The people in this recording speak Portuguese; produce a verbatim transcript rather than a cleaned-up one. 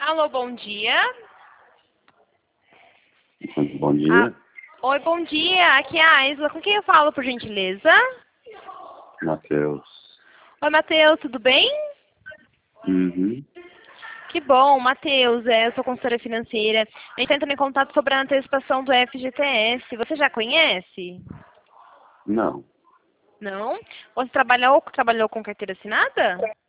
Alô, bom dia. Bom dia. Ah, oi, bom dia. Aqui é a Aisla. Com quem eu falo, por gentileza? Matheus. Oi, Matheus, tudo bem? Uhum. Que bom, Matheus. É, eu sou consultora financeira. Eu estou entrando em contato sobre a antecipação do F G T S. Você já conhece? Não. Não? Você trabalhou, trabalhou com carteira assinada?